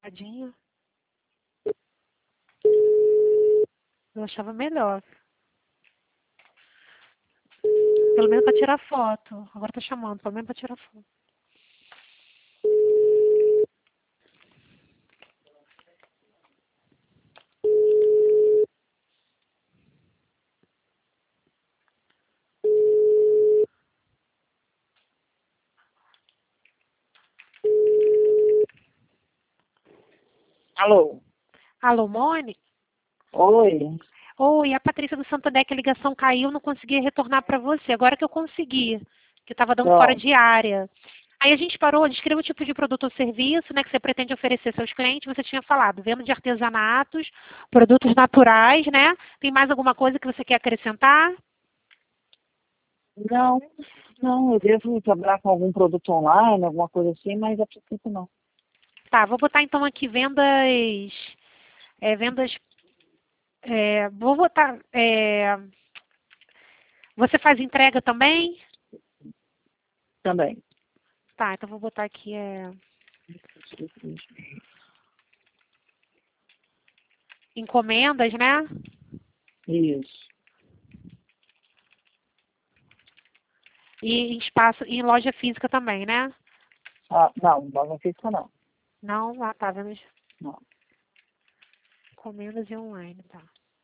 Tadinha. Eu achava melhor. Pelo menos para tirar foto. Agora tá chamando, pelo menos para tirar foto. Alô? Alô, Mônica? Oi? Oi, a Patrícia do Santander, que a ligação caiu, não consegui retornar para você. Agora que eu consegui, que estava dando fora Pronto. de área. Aí a gente parou, descreva o tipo de produto ou serviço, né, que você pretende oferecer aos seus clientes. Você tinha falado, venda de artesanatos, produtos naturais, né? Tem mais alguma coisa que você quer acrescentar? Não, não, eu devo trabalhar com algum produto online, alguma coisa assim, mas a princípio não. Tá, vou botar então aqui vendas, vou botar, você faz entrega também? Também. Tá, então vou botar aqui, encomendas, né? Isso. E em espaço, e em loja física também, né? Ah, não, não física não. Não, tá vendo? Não. Encomendas e online, tá.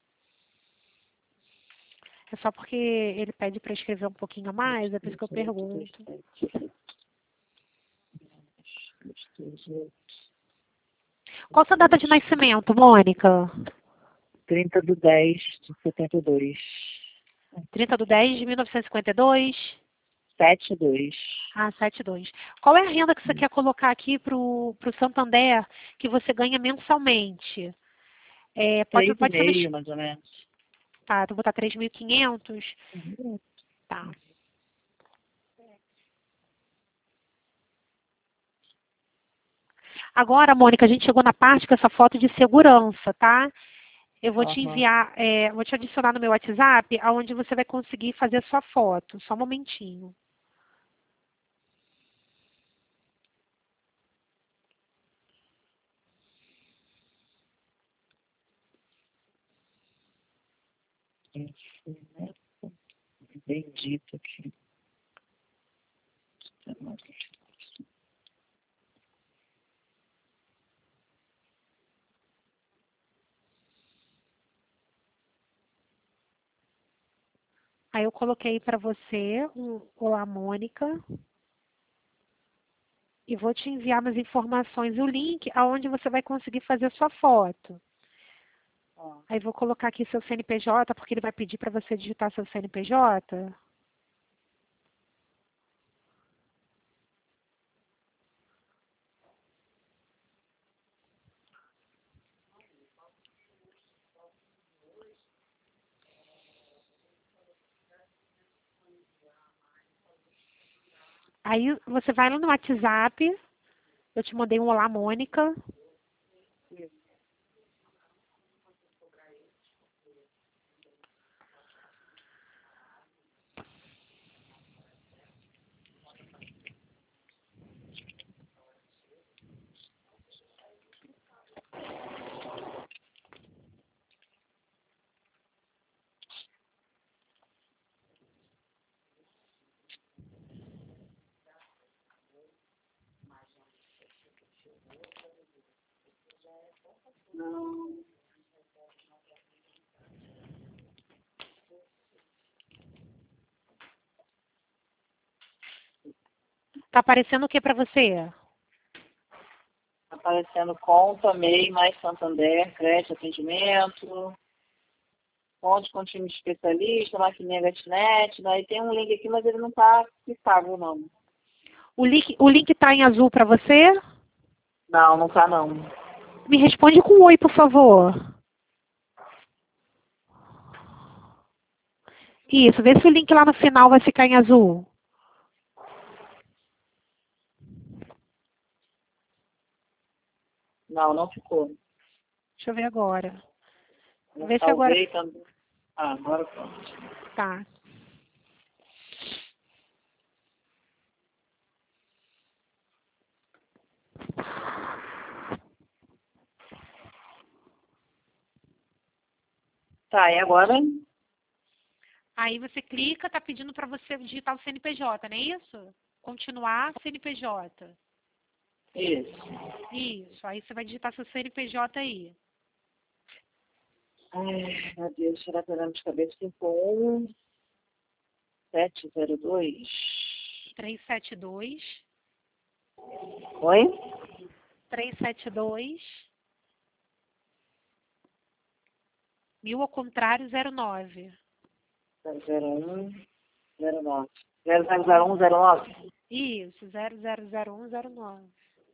É só porque ele pede para escrever um pouquinho a mais, é por isso que eu pergunto. Qual a sua data de nascimento, Mônica? 30/10/72. 30/10/1952? 72. Ah, 72. Qual é a renda que você quer colocar aqui pro Santander que você ganha mensalmente? Pode ser meio mais ou menos. tá, vou botar 3.500. Uhum. Tá. Agora, Mônica, a gente chegou na parte com essa foto de segurança, tá? Eu vou te Aham. enviar, vou te adicionar no meu WhatsApp, aonde você vai conseguir fazer a sua foto. Só um momentinho. Bendito aqui. Aí eu coloquei para você um Olá, Mônica. E vou te enviar mais informações, o link aonde você vai conseguir fazer a sua foto. Ah, Aí vou colocar aqui seu CNPJ, porque ele vai pedir para você digitar seu CNPJ. Aí você vai lá no WhatsApp, eu te mandei um Olá, Mônica. Tá aparecendo o que para você? aparecendo conta, MEI, mais Santander, crédito, atendimento, fonte com time de especialista, maquininha gatinete, daí tem um link aqui, mas ele não está clicável, não. O link tá em azul para você? Não, não está não. Me responde com um oi, por favor. Isso, vê se o link lá no final vai ficar em azul. Não, não ficou. Deixa eu ver agora. Eu Vê se agora. salvei também. Ah, agora pronto. Tá. Tá, e agora? Aí você clica, tá pedindo para você digitar o CNPJ, não é isso? Continuar CNPJ. Isso. Isso. Aí você vai digitar seu CNPJ aí. Ai, meu Deus, será que eu lembro de cabeça? 51 702. 372. Oi? 372. 1000 ao contrário, 09. 001 09. 0001 09. Isso, 000109.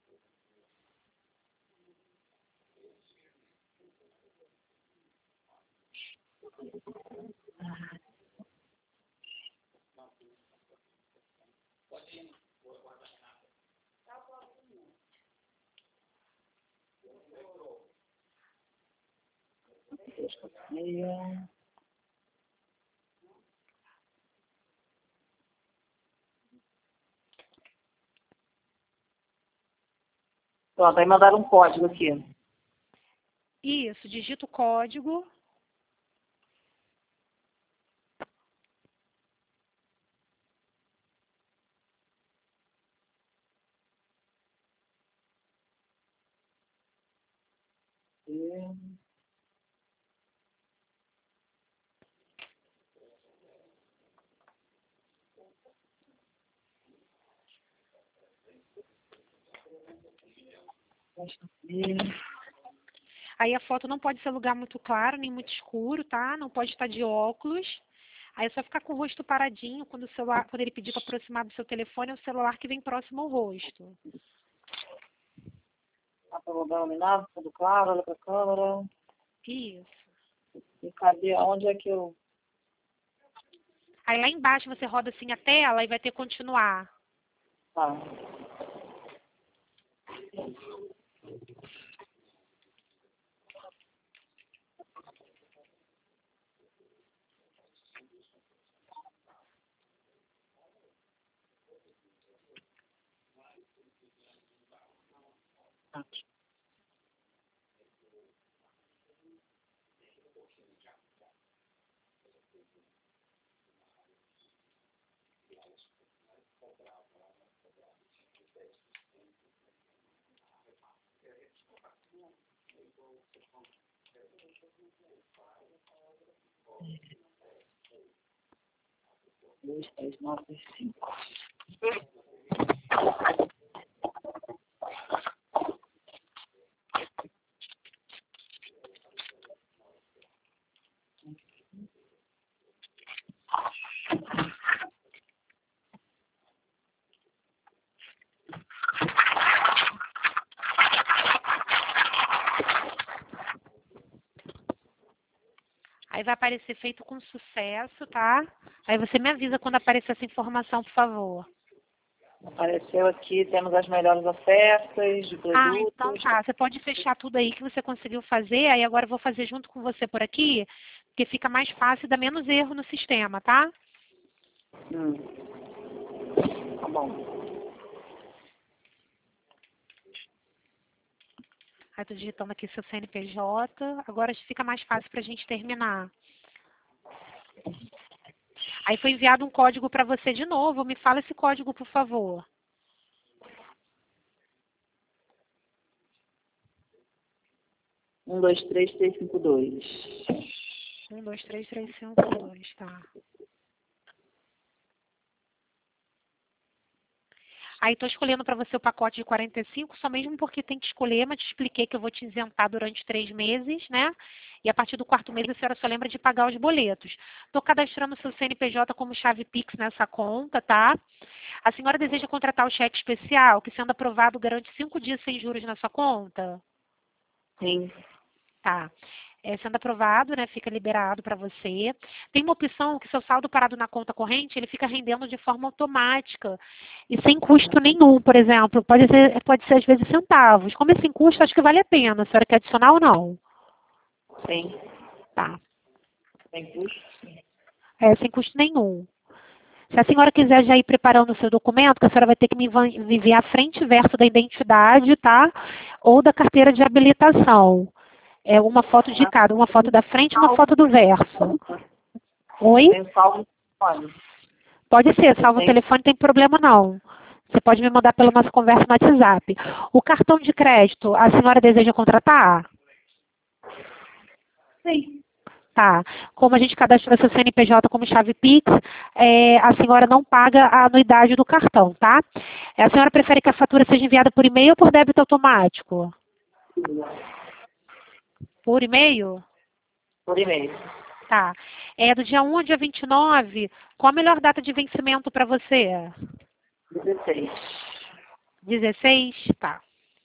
Pronto, aí mandaram um código aqui. Isso, digita o código. Aí a foto não pode ser lugar muito claro, nem muito escuro, tá? Não pode estar de óculos. Aí é só ficar com o rosto paradinho quando o celular, quando ele pedir para aproximar do seu telefone, é o celular que vem próximo ao rosto. Tá para o lugar iluminado, tudo claro, olha para a câmera. Isso. E cadê? Onde é que eu... Aí lá embaixo você roda assim a tela e vai ter continuar. Tá. Dois, três, nove, cinco. Aí vai aparecer feito com sucesso, tá? Aí você me avisa quando aparecer essa informação, por favor. Apareceu aqui, temos as melhores ofertas de Ah, então produtos. tá. Você pode fechar tudo aí que você conseguiu fazer. Aí agora eu vou fazer junto com você por aqui, porque fica mais fácil e dá menos erro no sistema, tá? Tá bom. Aí tô digitando aqui seu CNPJ. Agora fica mais fácil pra gente terminar. Aí foi enviado um código para você de novo. Me fala esse código, por favor. 123352. 123352, tá. Aí estou escolhendo para você o pacote de 45, só mesmo porque tem que escolher, mas te expliquei que eu vou te isentar durante 3 meses, né? E a partir do 4º mês a senhora só lembra de pagar os boletos. Estou cadastrando o seu CNPJ como chave Pix nessa conta, tá? A senhora deseja contratar o cheque especial, que sendo aprovado garante 5 dias sem juros na sua conta? Sim. Tá. Sendo aprovado, né, fica liberado para você. Tem uma opção que seu saldo parado na conta corrente, ele fica rendendo de forma automática e sem custo nenhum, por exemplo. Pode ser às vezes centavos. Como é sem custo, acho que vale a pena. A senhora quer adicionar ou não? Sim. Tá. Tem custo? Sem custo nenhum. Se a senhora quiser já ir preparando o seu documento, que a senhora vai ter que me enviar frente e verso da identidade, tá? Ou da carteira de habilitação. É uma foto de cada, uma foto da frente e uma foto do verso. Oi? Tem salvo no telefone. Pode ser, salva o Tem. telefone, não tem problema não. Você pode me mandar pela nossa conversa no WhatsApp. O cartão de crédito, a senhora deseja contratar? Sim. Tá. Como a gente cadastrou seu CNPJ como chave Pix, a senhora não paga a anuidade do cartão, tá? A senhora prefere que a fatura seja enviada por e-mail ou por débito automático? Por e-mail? Por e-mail. Tá. É do dia 1 ao dia 29. Qual a melhor data de vencimento para você? 16. 16? Tá.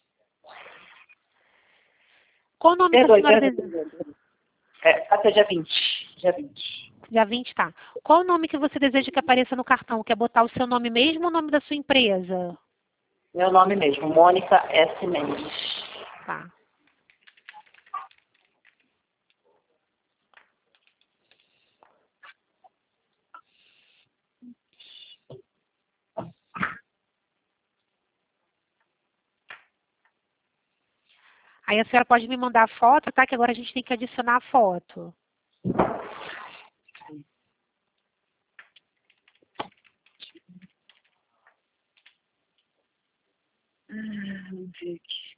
Qual o nome que a Perdoe, senhora perdoe. deseja? Até dia 20. Dia 20. Dia 20, tá. Qual o nome que você deseja que apareça no cartão? Quer botar o seu nome mesmo ou o nome da sua empresa? Meu nome mesmo, Mônica S. Mendes. Tá. Aí a senhora pode me mandar a foto, tá? Que agora a gente tem que adicionar a foto. Vamos ver aqui.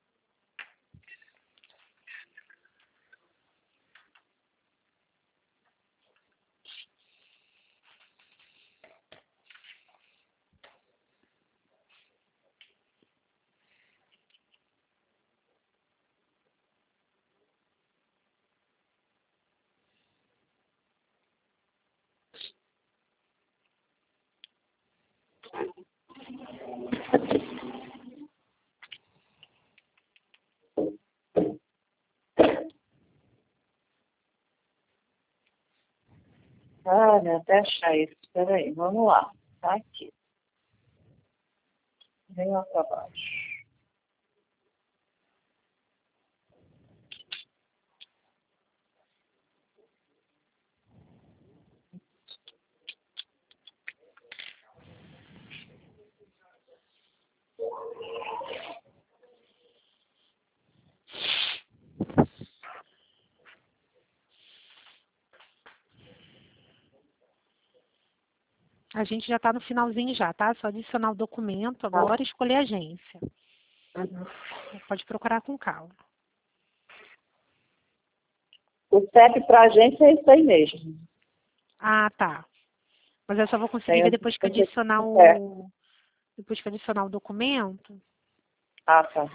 Até achar isso. Espera aí, vamos lá. Tá aqui. Vem lá para baixo. A gente já está no finalzinho já, tá? Só adicionar o documento agora e escolher a agência. Uhum. Pode procurar com calma. O CEP para a gente é isso aí mesmo. Ah, tá. Mas eu só vou conseguir Tem ver o- depois que adicionar É. o documento. Ah, tá.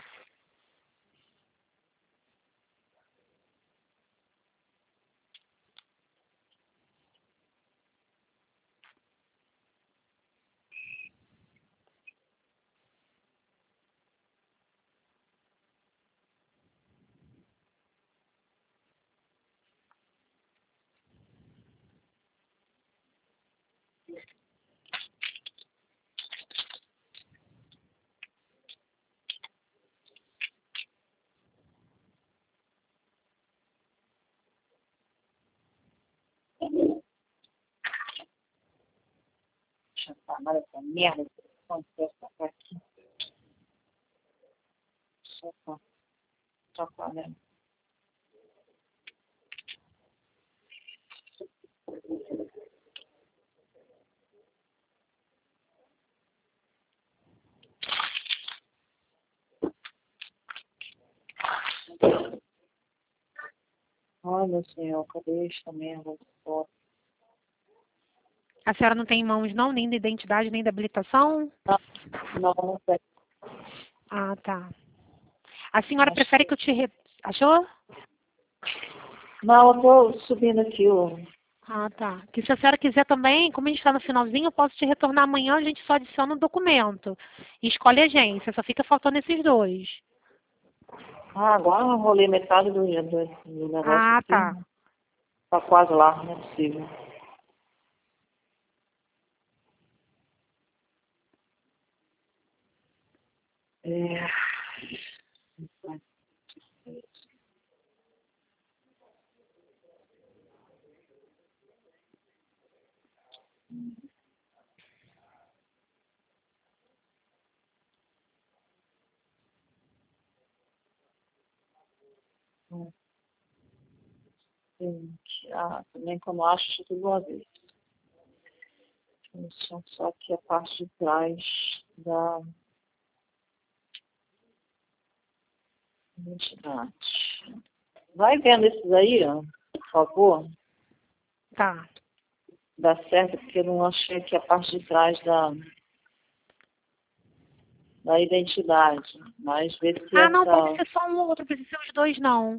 Deixa eu chamar essa merda. Vamos ver essa aqui. Só pra, né? Ai, meu senhor, cadê esta merda? Foto. A senhora não tem em mãos não, nem da identidade, nem da habilitação? Não sei. Ah, tá. A senhora prefere que eu te... Achou? Não, eu tô subindo aqui, ó. Ah, tá. Que se a senhora quiser também, como a gente está no finalzinho, eu posso te retornar amanhã, a gente só adiciona o documento. E escolhe a agência, só fica faltando esses dois. Ah, agora eu rolei metade do negócio Ah, aqui. tá. Tá quase lá, não é possível. É. Também quando acho, acho tudo uma vez. Só aqui a parte de trás da identidade. Vai vendo esses aí, ó, por favor. Tá. Dá certo, porque eu não achei aqui a parte de trás da identidade. Mas vê se Ah, não, pode essa... ser só um ou outro, precisa ser os dois, não.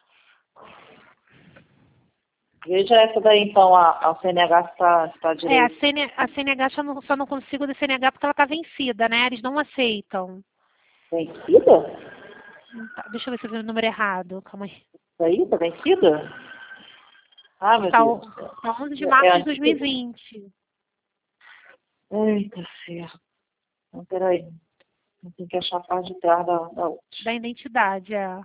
Veja essa daí, então, a CNH está direito. A CNH só não consigo da CNH porque ela está vencida, né? Eles não aceitam. Vencida? Tá, deixa eu ver se eu vi o número errado. Calma aí. Isso aí, tá vencida? Ah, meu Tá, Deus. tá 11 de março de 2020. Eita, certo. Então, peraí. Eu tenho que achar a parte de trás da outra. Da identidade, é.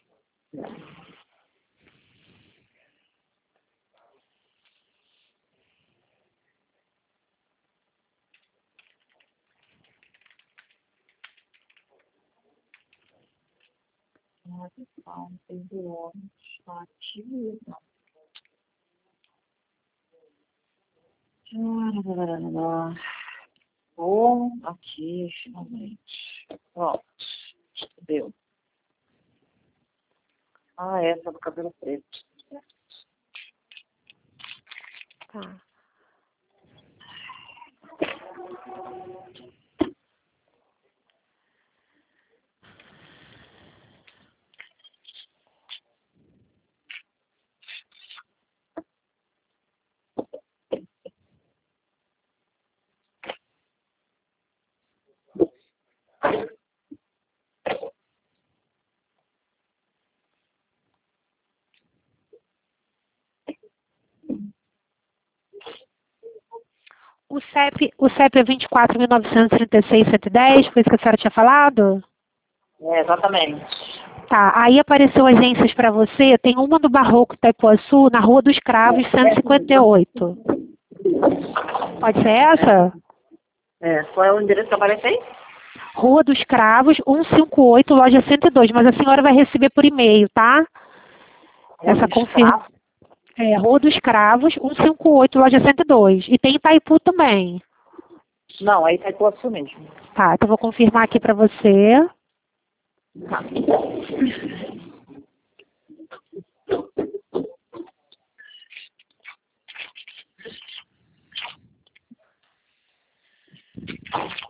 Não tem ônibus. Aqui, não. Bom, aqui, finalmente. Pronto. Deu. Ah, essa do cabelo preto. Tá. O CEP é 24.936.110, foi isso que a senhora tinha falado? É, exatamente. Tá, aí apareceu agências para você, tem uma do Barroco Itaipuaçu, na Rua dos Cravos, 158. Pode ser essa? É, qual é o endereço que aparece aí? Rua dos Cravos, 158, loja 102, mas a senhora vai receber por e-mail, tá? Essa confirma. É, Rua dos Cravos, 158, loja 102. E tem Itaipu também. Não, aí tá Itaipuaçu mesmo. Tá, então eu vou confirmar aqui para você. Tá.